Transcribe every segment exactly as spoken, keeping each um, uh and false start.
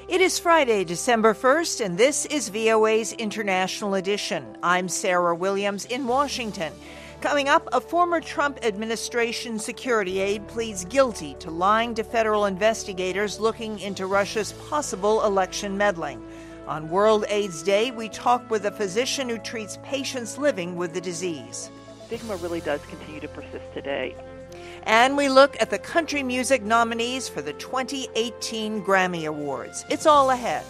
It is Friday, December first, and this is V O A's International Edition. I'm Sarah Williams in Washington. Coming up, a former Trump administration security aide pleads guilty to lying to federal investigators looking into Russia's possible election meddling. On World AIDS Day, we talk with a physician who treats patients living with the disease. Stigma really does continue to persist today. And we look at the country music nominees for the twenty eighteen Grammy Awards. It's all ahead.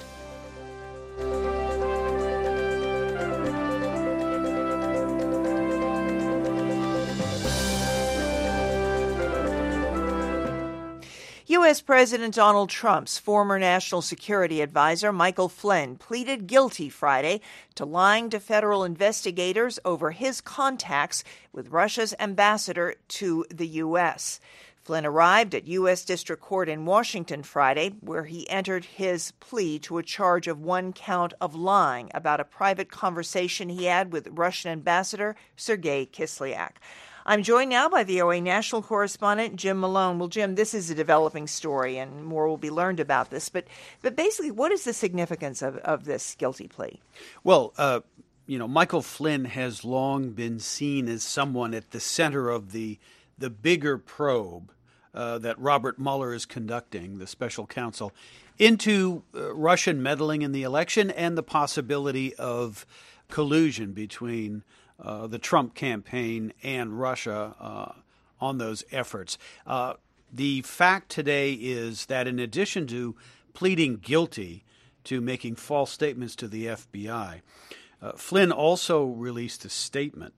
U S. President Donald Trump's former national security advisor, Michael Flynn, pleaded guilty Friday to lying to federal investigators over his contacts with Russia's ambassador to the U S. Flynn arrived at U S. District Court in Washington Friday, where he entered his plea to a charge of one count of lying about a private conversation he had with Russian Ambassador Sergei Kislyak. I'm joined now by V O A national correspondent Jim Malone. Well, Jim, this is a developing story, and more will be learned about this. But but basically, what is the significance of, of this guilty plea? Well, uh, you know, Michael Flynn has long been seen as someone at the center of the the bigger probe uh, that Robert Mueller is conducting, the special counsel, into uh, Russian meddling in the election and the possibility of collusion between Uh, the Trump campaign and Russia uh, on those efforts. Uh, the fact today is that in addition to pleading guilty to making false statements to the F B I, uh, Flynn also released a statement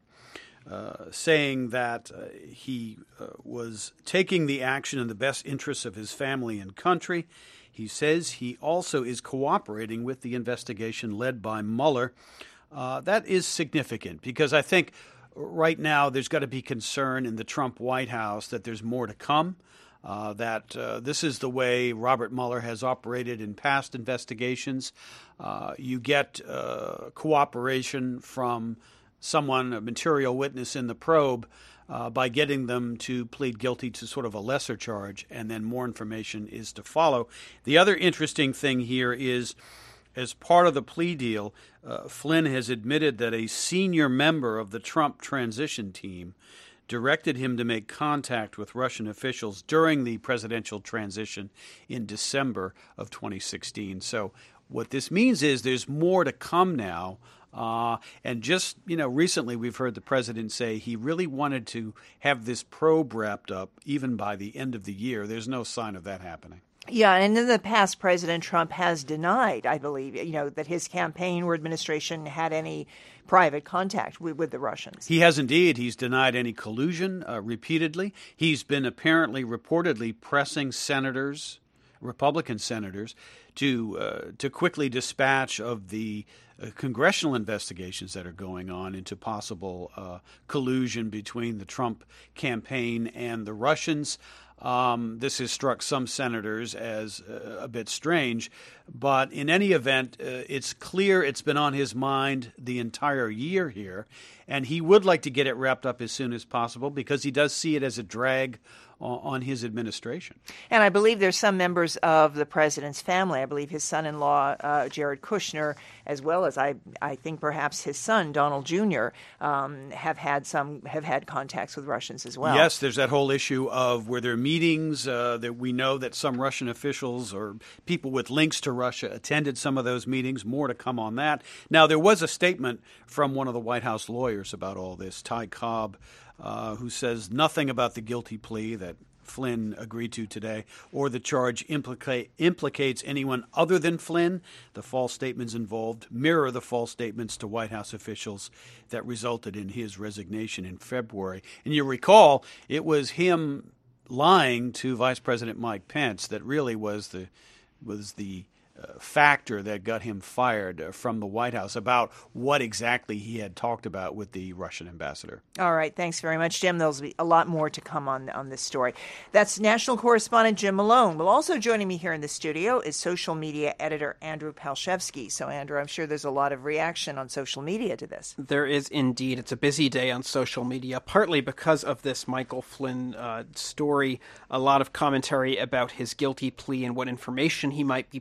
uh, saying that uh, he uh, was taking the action in the best interests of his family and country. He says he also is cooperating with the investigation led by Mueller. Uh, that is significant because I think right now there's got to be concern in the Trump White House that there's more to come, uh, that uh, this is the way Robert Mueller has operated in past investigations. Uh, you get uh, cooperation from someone, a material witness in the probe, uh, by getting them to plead guilty to sort of a lesser charge, and then more information is to follow. The other interesting thing here is, as part of the plea deal, uh, Flynn has admitted that a senior member of the Trump transition team directed him to make contact with Russian officials during the presidential transition in December of twenty sixteen. So what this means is there's more to come now. Uh, and just, you know, recently we've heard the president say he really wanted to have this probe wrapped up even by the end of the year. There's no sign of that happening. Yeah, and in the past, President Trump has denied, I believe, you know, that his campaign or administration had any private contact with, with the Russians. He has indeed. He's denied any collusion uh, repeatedly. He's been apparently, reportedly pressing senators, Republican senators, to uh, to quickly dispatch of the uh, congressional investigations that are going on into possible uh, collusion between the Trump campaign and the Russians. Um, this has struck some senators as uh, a bit strange, but in any event, uh, it's clear it's been on his mind the entire year here, and he would like to get it wrapped up as soon as possible because he does see it as a drag on his administration. And I believe there's some members of the president's family. I believe his son-in-law, uh, Jared Kushner, as well as I, I think perhaps his son, Donald Junior, um, have had some have had contacts with Russians as well. Yes, there's that whole issue of were there meetings uh, that we know that some Russian officials or people with links to Russia attended some of those meetings. More to come on that. Now, there was a statement from one of the White House lawyers about all this, Ty Cobb, Uh, who says nothing about the guilty plea that Flynn agreed to today or the charge implicate, implicates anyone other than Flynn. The false statements involved mirror the false statements to White House officials that resulted in his resignation in February. And you recall, it was him lying to Vice President Mike Pence that really was the was the Uh, factor that got him fired uh, from the White House about what exactly he had talked about with the Russian ambassador. All right. Thanks very much, Jim. There'll be a lot more to come on, on this story. That's national correspondent Jim Malone. Well, also joining me here in the studio is social media editor Andrew Palshevsky. So, Andrew, I'm sure there's a lot of reaction on social media to this. There is indeed. It's a busy day on social media, partly because of this Michael Flynn uh, story. A lot of commentary about his guilty plea and what information he might be providing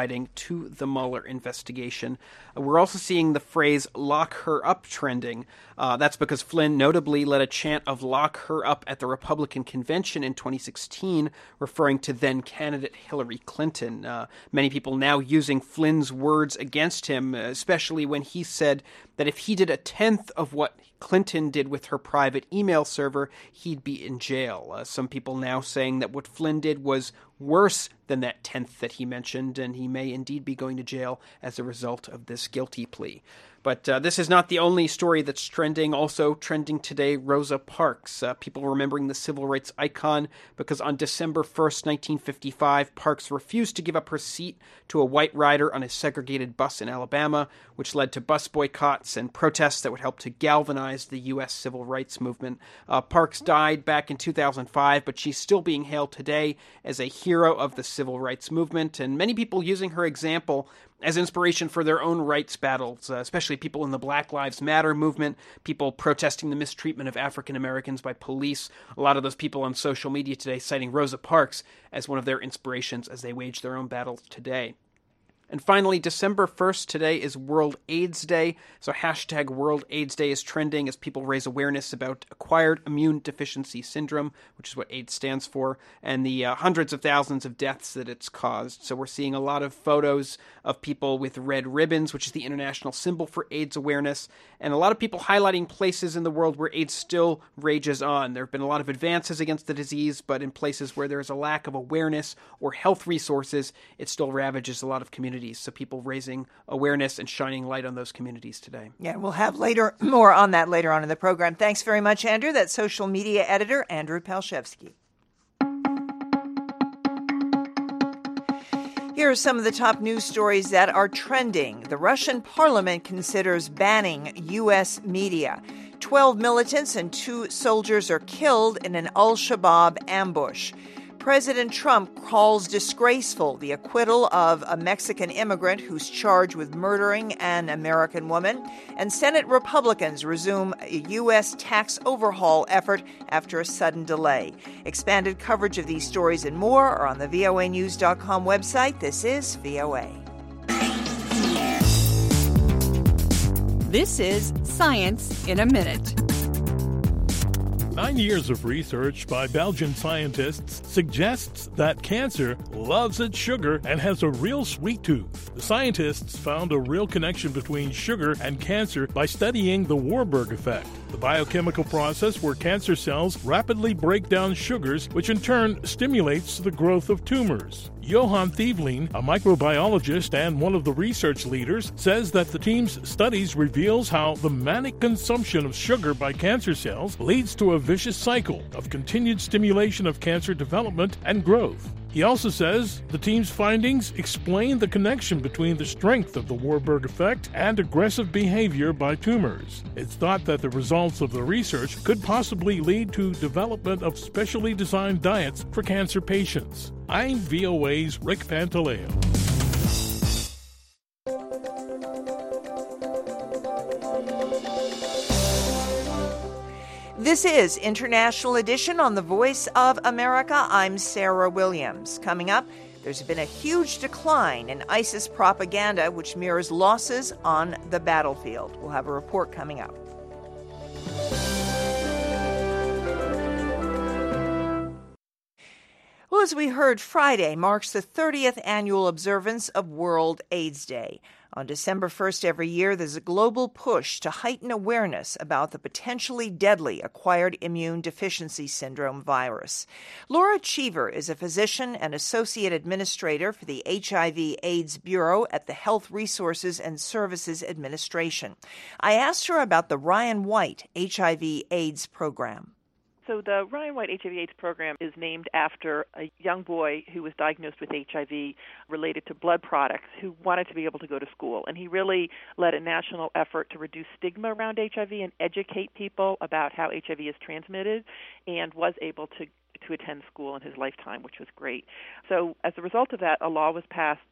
adding to the Mueller investigation. Uh, we're also seeing the phrase "lock her up" trending. Uh, that's because Flynn notably led a chant of "lock her up" at the Republican convention in twenty sixteen, referring to then-candidate Hillary Clinton. Uh, many people now using Flynn's words against him, especially when he said that if he did a tenth of what Clinton did with her private email server, he'd be in jail. Uh, some people now saying that what Flynn did was worse than that tenth that he mentioned, and he may indeed be going to jail as a result of this guilty plea. But uh, this is not the only story that's trending. Also trending today, Rosa Parks. Uh, people remembering the civil rights icon because on December first, nineteen fifty-five, Parks refused to give up her seat to a white rider on a segregated bus in Alabama, which led to bus boycotts and protests that would help to galvanize the U S civil rights movement. Uh, Parks died back in two thousand five, but she's still being hailed today as a hero of the civil rights movement, and many people using her example as inspiration for their own rights battles, uh, especially people in the Black Lives Matter movement, people protesting the mistreatment of African Americans by police. A lot of those people on social media today citing Rosa Parks as one of their inspirations as they wage their own battles today. And finally, December first today is World AIDS Day, so hashtag World AIDS Day is trending as people raise awareness about acquired immune deficiency syndrome, which is what AIDS stands for, and the uh, hundreds of thousands of deaths that it's caused. So we're seeing a lot of photos of people with red ribbons, which is the international symbol for AIDS awareness, and a lot of people highlighting places in the world where AIDS still rages on. There have been a lot of advances against the disease, but in places where there is a lack of awareness or health resources, it still ravages a lot of communities. So people raising awareness and shining light on those communities today. Yeah, we'll have later more on that later on in the program. Thanks very much, Andrew. That's social media editor Andrew Palshevsky. Here are some of the top news stories that are trending. The Russian parliament considers banning U S media. Twelve militants and two soldiers are killed in an al-Shabaab ambush. President Trump calls disgraceful the acquittal of a Mexican immigrant who's charged with murdering an American woman. And Senate Republicans resume a U S tax overhaul effort after a sudden delay. Expanded coverage of these stories and more are on the V O A news dot com website. This is V O A. This is Science in a Minute. Nine years of research by Belgian scientists suggests that cancer loves its sugar and has a real sweet tooth. The scientists found a real connection between sugar and cancer by studying the Warburg effect, the biochemical process where cancer cells rapidly break down sugars, which in turn stimulates the growth of tumors. Johan Thieveling, a microbiologist and one of the research leaders, says that the team's studies reveals how the manic consumption of sugar by cancer cells leads to a vicious cycle of continued stimulation of cancer development and growth. He also says the team's findings explain the connection between the strength of the Warburg effect and aggressive behavior by tumors. It's thought that the results of the research could possibly lead to development of specially designed diets for cancer patients. I'm V O A's Rick Pantaleo. This is International Edition on the Voice of America. I'm Sarah Williams. Coming up, there's been a huge decline in ISIS propaganda, which mirrors losses on the battlefield. We'll have a report coming up. Well, as we heard, Friday marks the thirtieth annual observance of World AIDS Day. On December first every year, there's a global push to heighten awareness about the potentially deadly acquired immune deficiency syndrome virus. Laura Cheever is a physician and associate administrator for the H I V AIDS Bureau at the Health Resources and Services Administration. I asked her about the Ryan White H I V AIDS program. So the Ryan White H I V AIDS program is named after a young boy who was diagnosed with H I V related to blood products who wanted to be able to go to school. And he really led a national effort to reduce stigma around H I V and educate people about how H I V is transmitted, and was able to to attend school in his lifetime, which was great. So as a result of that, a law was passed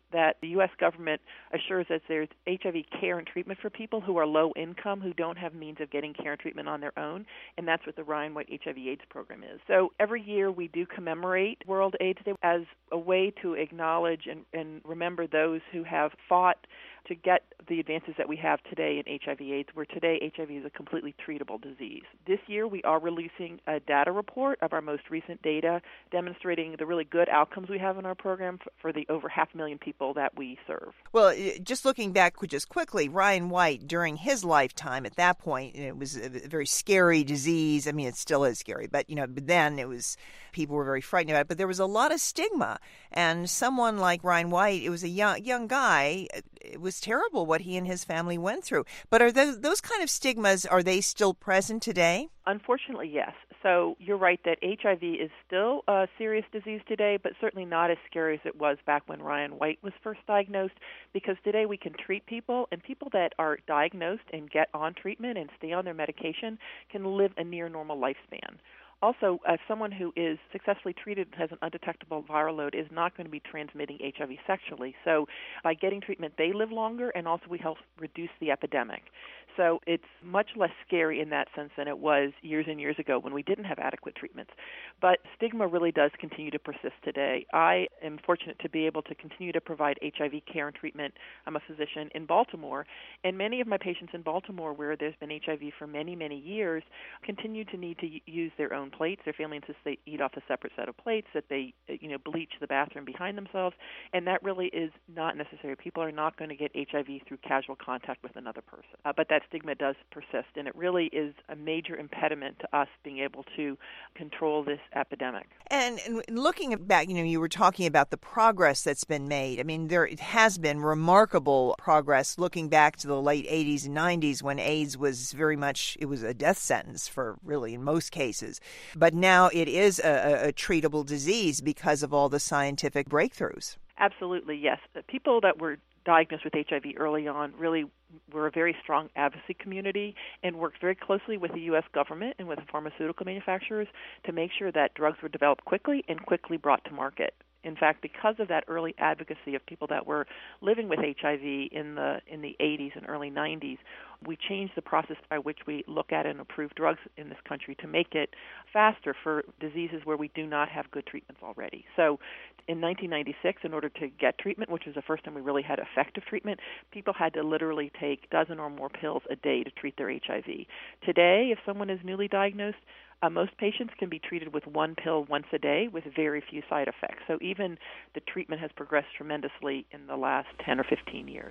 that the U S government assures that there's H I V care and treatment for people who are low income, who don't have means of getting care and treatment on their own, and that's what the Ryan White H I V AIDS program is. So every year we do commemorate World AIDS Day as a way to acknowledge and, and remember those who have fought to get the advances that we have today in H I V AIDS, where today H I V is a completely treatable disease. This year we are releasing a data report of our most recent data demonstrating the really good outcomes we have in our program for the over half a million people that we serve. Well, just looking back just quickly, Ryan White, during his lifetime at that point, it was a very scary disease. I mean, it still is scary, but, you know, but then it was, people were very frightened about it, but there was a lot of stigma. And someone like Ryan White, it was a young, young guy, it was terrible what he and his family went through. But are those, those kind of stigmas, are they still present today? Unfortunately, yes. So you're right that H I V is still a serious disease today, but certainly not as scary as it was back when Ryan White was first diagnosed, because today we can treat people, and people that are diagnosed and get on treatment and stay on their medication can live a near normal lifespan. Also, uh, someone who is successfully treated and has an undetectable viral load is not going to be transmitting H I V sexually. So by getting treatment, they live longer, and also we help reduce the epidemic. So it's much less scary in that sense than it was years and years ago when we didn't have adequate treatments. But stigma really does continue to persist today. I am fortunate to be able to continue to provide H I V care and treatment. I'm a physician in Baltimore, and many of my patients in Baltimore, where there's been H I V for many, many years, continue to need to use their own plates. Their family insists they eat off a separate set of plates, that they, you know, bleach the bathroom behind themselves, and that really is not necessary. People are not going to get H I V through casual contact with another person. Uh, but that stigma does persist, and it really is a major impediment to us being able to control this epidemic. And, and looking back, you know, you were talking about the progress that's been made. I mean, there it has been remarkable progress looking back to the late eighties and nineties when AIDS was very much, it was a death sentence for really in most cases. But now it is a, a treatable disease because of all the scientific breakthroughs. Absolutely, yes. The people that were diagnosed with H I V early on really were a very strong advocacy community and worked very closely with the U S government and with the pharmaceutical manufacturers to make sure that drugs were developed quickly and quickly brought to market. In fact, because of that early advocacy of people that were living with H I V in the in the eighties and early nineties, we changed the process by which we look at and approve drugs in this country to make it faster for diseases where we do not have good treatments already. So in nineteen ninety-six, in order to get treatment, which was the first time we really had effective treatment, people had to literally take a dozen or more pills a day to treat their H I V. Today, if someone is newly diagnosed, Uh, most patients can be treated with one pill once a day with very few side effects. So even the treatment has progressed tremendously in the last ten or fifteen years.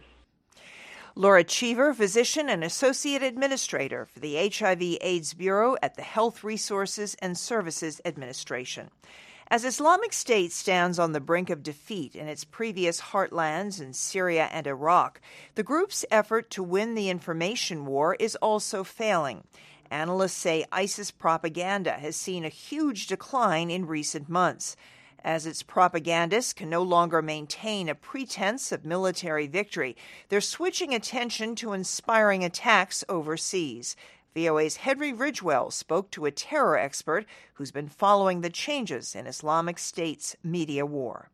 Laura Cheever, physician and associate administrator for the H I V AIDS Bureau at the Health Resources and Services Administration. As Islamic State stands on the brink of defeat in its previous heartlands in Syria and Iraq, the group's effort to win the information war is also failing. Analysts say ISIS propaganda has seen a huge decline in recent months. As its propagandists can no longer maintain a pretense of military victory, they're switching attention to inspiring attacks overseas. V O A's Henry Ridgewell spoke to a terror expert who's been following the changes in Islamic State's media war.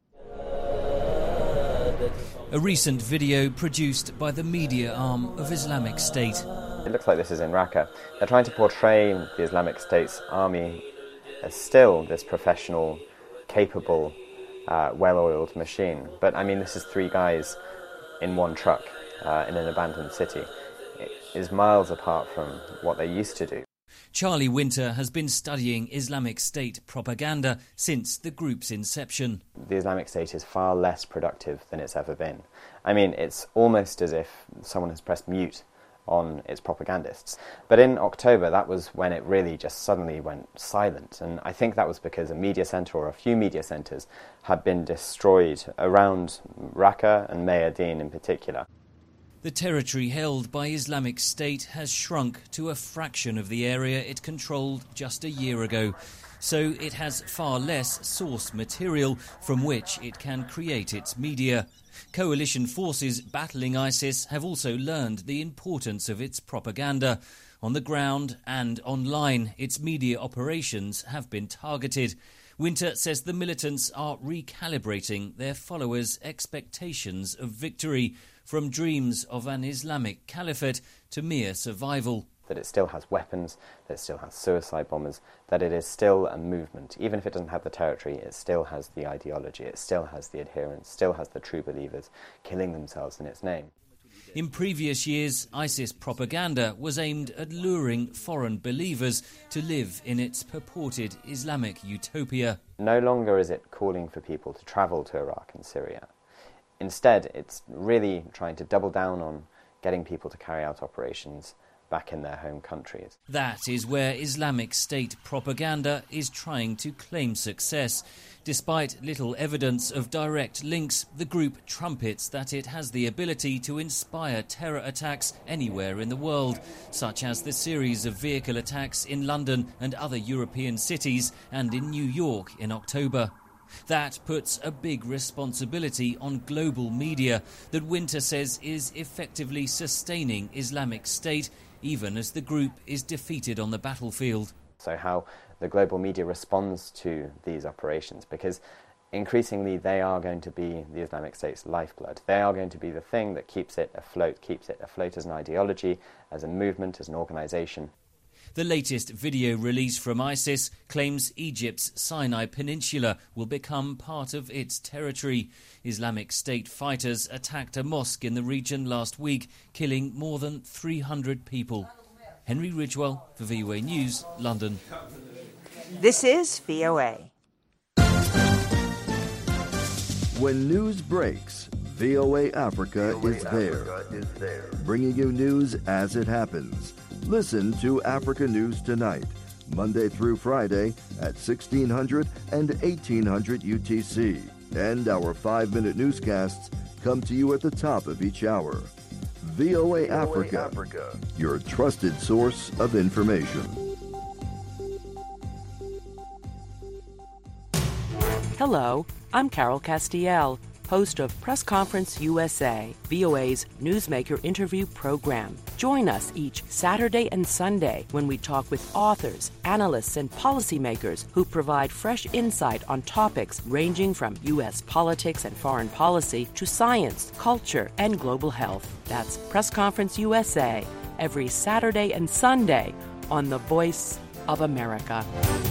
A recent video produced by the media arm of Islamic State. It looks like this is in Raqqa. They're trying to portray the Islamic State's army as still this professional, capable, uh, well-oiled machine. But, I mean, this is three guys in one truck uh, in an abandoned city. It is miles apart from what they used to do. Charlie Winter has been studying Islamic State propaganda since the group's inception. The Islamic State is far less productive than it's ever been. I mean, it's almost as if someone has pressed mute on its propagandists. But in October, that was when it really just suddenly went silent. And I think that was because a media centre or a few media centres had been destroyed around Raqqa and Mayadeen in particular. The territory held by Islamic State has shrunk to a fraction of the area it controlled just a year ago. So it has far less source material from which it can create its media. Coalition forces battling ISIS have also learned the importance of its propaganda. On the ground and online, its media operations have been targeted. Winter says the militants are recalibrating their followers' expectations of victory, from dreams of an Islamic caliphate to mere survival. That it still has weapons, that it still has suicide bombers, that it is still a movement. Even if it doesn't have the territory, it still has the ideology, it still has the adherents, still has the true believers killing themselves in its name. In previous years, ISIS propaganda was aimed at luring foreign believers to live in its purported Islamic utopia. No longer is it calling for people to travel to Iraq and Syria. Instead, it's really trying to double down on getting people to carry out operations back in their home countries. That is where Islamic State propaganda is trying to claim success. Despite little evidence of direct links, the group trumpets that it has the ability to inspire terror attacks anywhere in the world, such as the series of vehicle attacks in London and other European cities and in New York in October. That puts a big responsibility on global media that Winter says is effectively sustaining Islamic State even as the group is defeated on the battlefield. So how the global media responds to these operations, because increasingly they are going to be the Islamic State's lifeblood. They are going to be the thing that keeps it afloat, keeps it afloat as an ideology, as a movement, as an organisation. The latest video release from ISIS claims Egypt's Sinai Peninsula will become part of its territory. Islamic State fighters attacked a mosque in the region last week, killing more than three hundred people. Henry Ridgewell for V O A News, London. This is V O A. When news breaks, V O A Africa is there, bringing you news as it happens. Listen to Africa News Tonight, Monday through Friday at sixteen hundred and eighteen hundred U T C. And our five-minute newscasts come to you at the top of each hour. V O A Africa, your trusted source of information. Hello, I'm Carol Castiel, host of Press Conference U S A, V O A's Newsmaker interview program. Join us each Saturday and Sunday when we talk with authors, analysts, and policymakers who provide fresh insight on topics ranging from U S politics and foreign policy to science, culture, and global health. That's Press Conference U S A, every Saturday and Sunday on The Voice of America.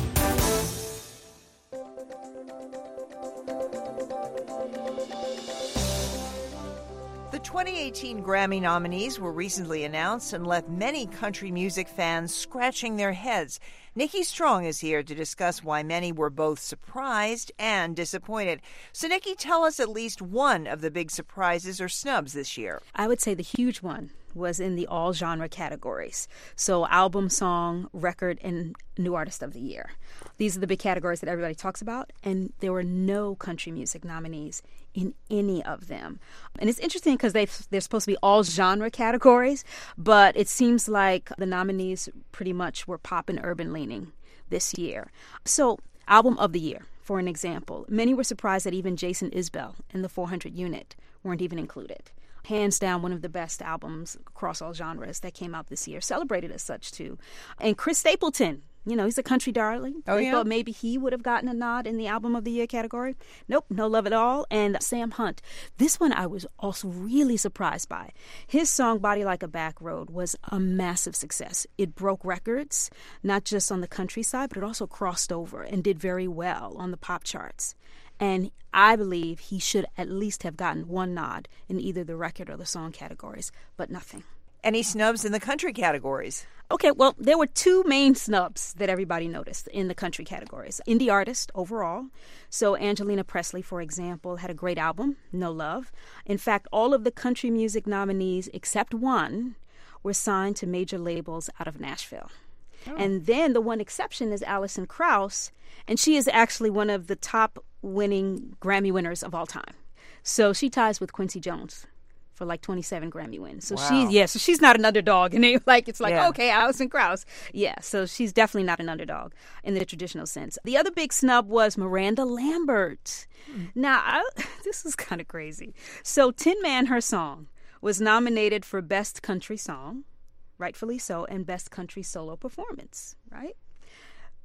The twenty eighteen Grammy nominees were recently announced and left many country music fans scratching their heads. Nikki Strong is here to discuss why many were both surprised and disappointed. So, Nikki, tell us at least one of the big surprises or snubs this year. I would say the huge one was in the all-genre categories. So album, song, record, and new artist of the year. These are the big categories that everybody talks about, and there were no country music nominees in any of them. And it's interesting because they're supposed to be all-genre categories, but it seems like the nominees pretty much were pop and urban leaning this year. So album of the year, for an example. Many were surprised that even Jason Isbell and the four hundred Unit weren't even included. Hands down, one of the best albums across all genres that came out this year, celebrated as such, too. And Chris Stapleton, you know, he's a country darling. Oh, they yeah? thought maybe he would have gotten a nod in the Album of the Year category. Nope, no love at all. And Sam Hunt. This one I was also really surprised by. His song, Body Like a Back Road, was a massive success. It broke records, not just on the country side, but it also crossed over and did very well on the pop charts. And I believe he should at least have gotten one nod in either the record or the song categories, but nothing. Any snubs in the country categories? Okay, well, there were two main snubs that everybody noticed in the country categories. Indie artist overall. So Angelina Presley, for example, had a great album, No Love. In fact, all of the country music nominees except one were signed to major labels out of Nashville. Oh. And then the one exception is Alison Krauss, and she is actually one of the top winning Grammy winners of all time. So she ties with Quincy Jones for like twenty-seven Grammy wins. So wow. she, yeah, so she's not an underdog. And it, like it's like, yeah. okay, Alison Krauss. Yeah, so she's definitely not an underdog in the traditional sense. The other big snub was Miranda Lambert. Mm. Now, I, this is kind of crazy. So Tin Man, her song, was nominated for Best Country Song, rightfully so, and Best Country Solo Performance, right?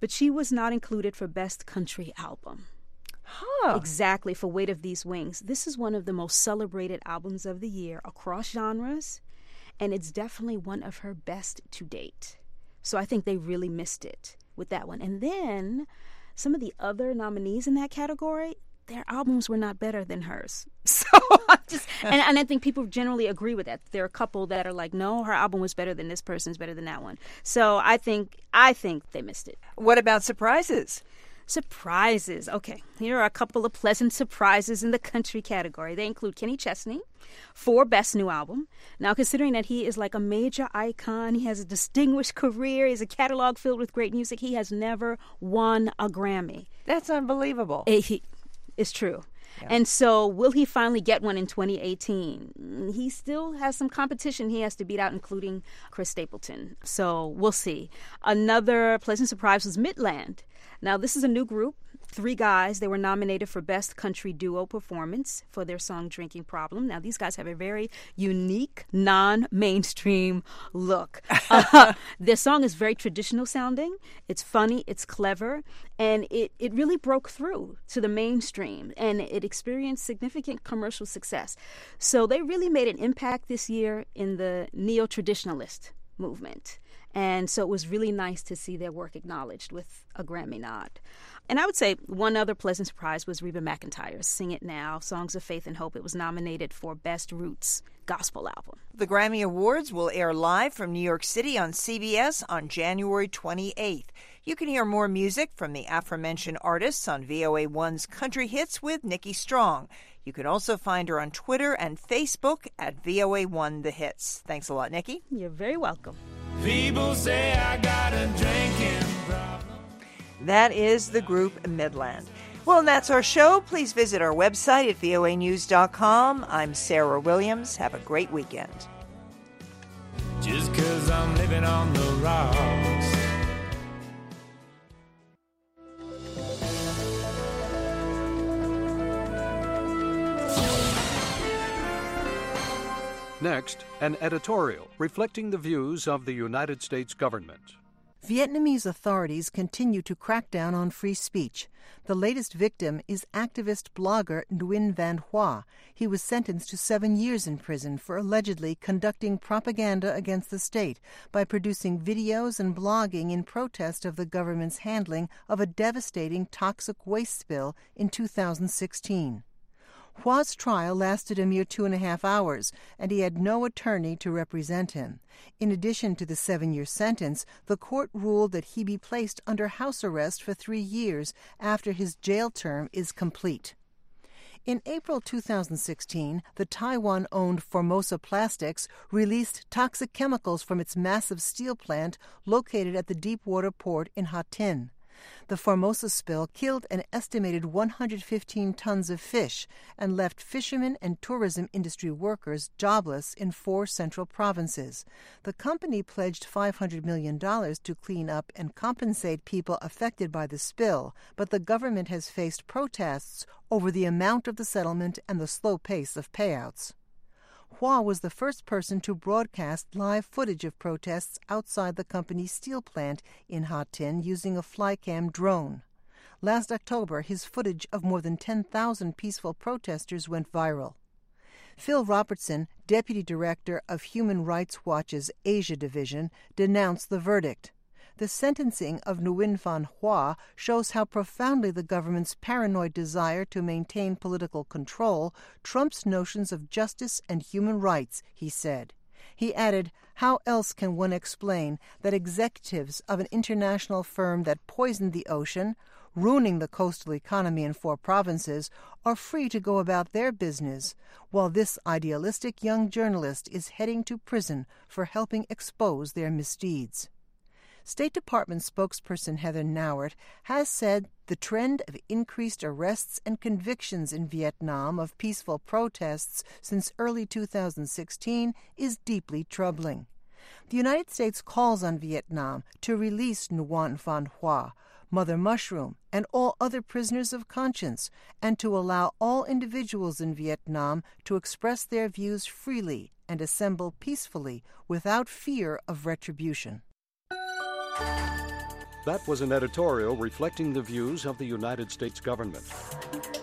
but she was not included for Best Country Album. Huh. Exactly, for Weight of These Wings. This is one of the most celebrated albums of the year across genres, and it's definitely one of her best to date. So I think they really missed it with that one. And then some of the other nominees in that category, their albums were not better than hers. So I just, and, and I think people generally agree with that. There are a couple that are like, no, her album was better than this person's, better than that one. So I think, I think they missed it. What about surprises? Surprises. Okay, here are a couple of pleasant surprises in the country category. They include Kenny Chesney for Best New Album. Now, considering that he is like a major icon, he has a distinguished career, he has a catalog filled with great music, he has never won a Grammy. That's unbelievable. It, he, it's true. Yeah. And so will he finally get one in twenty eighteen? He still has some competition he has to beat out, including Chris Stapleton. So we'll see. Another pleasant surprise was Midland. Now, this is a new group, three guys. They were nominated for Best Country Duo Performance for their song Drinking Problem. Now, these guys have a very unique, non-mainstream look. Uh, their song is very traditional sounding. It's funny, it's clever, and it, it really broke through to the mainstream, and it experienced significant commercial success. So they really made an impact this year in the neo-traditionalist movement. And so it was really nice to see their work acknowledged with a Grammy nod. And I would say one other pleasant surprise was Reba McEntire's Sing It Now, Songs of Faith and Hope. It was nominated for Best Roots Gospel Album. The Grammy Awards will air live from New York City on C B S on January twenty-eighth. You can hear more music from the aforementioned artists on V O A one's Country Hits with Nikki Strong. You can also find her on Twitter and Facebook at V O A one The Hits. Thanks a lot, Nikki. You're very welcome. People say I got a drinking problem. That is the group Midland. Well, and that's our show. Please visit our website at V O A news dot com. I'm Sarah Williams. Have a great weekend. Just 'cause I'm living on the rocks. Next, an editorial reflecting the views of the United States government. Vietnamese authorities continue to crack down on free speech. The latest victim is activist blogger Nguyen Van Hoa. He was sentenced to seven years in prison for allegedly conducting propaganda against the state by producing videos and blogging in protest of the government's handling of a devastating toxic waste spill in two thousand sixteen. Hua's trial lasted a mere two and a half hours, and he had no attorney to represent him. In addition to the seven-year sentence, the court ruled that he be placed under house arrest for three years after his jail term is complete. In April two thousand sixteen, the Taiwan-owned Formosa Plastics released toxic chemicals from its massive steel plant located at the deepwater port in Ha Tin. The Formosa spill killed an estimated one hundred fifteen tons of fish and left fishermen and tourism industry workers jobless in four central provinces. The company pledged five hundred million dollars to clean up and compensate people affected by the spill, but the government has faced protests over the amount of the settlement and the slow pace of payouts. Hua was the first person to broadcast live footage of protests outside the company's steel plant in Ha Tin using a Flycam drone. Last October, his footage of more than ten thousand peaceful protesters went viral. Phil Robertson, deputy director of Human Rights Watch's Asia Division, denounced the verdict. The sentencing of Nguyen Van Hoa shows how profoundly the government's paranoid desire to maintain political control trumps notions of justice and human rights, he said. He added, how else can one explain that executives of an international firm that poisoned the ocean, ruining the coastal economy in four provinces, are free to go about their business, while this idealistic young journalist is heading to prison for helping expose their misdeeds? State Department spokesperson Heather Nauert has said the trend of increased arrests and convictions in Vietnam of peaceful protests since early two thousand sixteen is deeply troubling. The United States calls on Vietnam to release Nguyen Van Hoa, Mother Mushroom, and all other prisoners of conscience, and to allow all individuals in Vietnam to express their views freely and assemble peacefully without fear of retribution. That was an editorial reflecting the views of the United States government.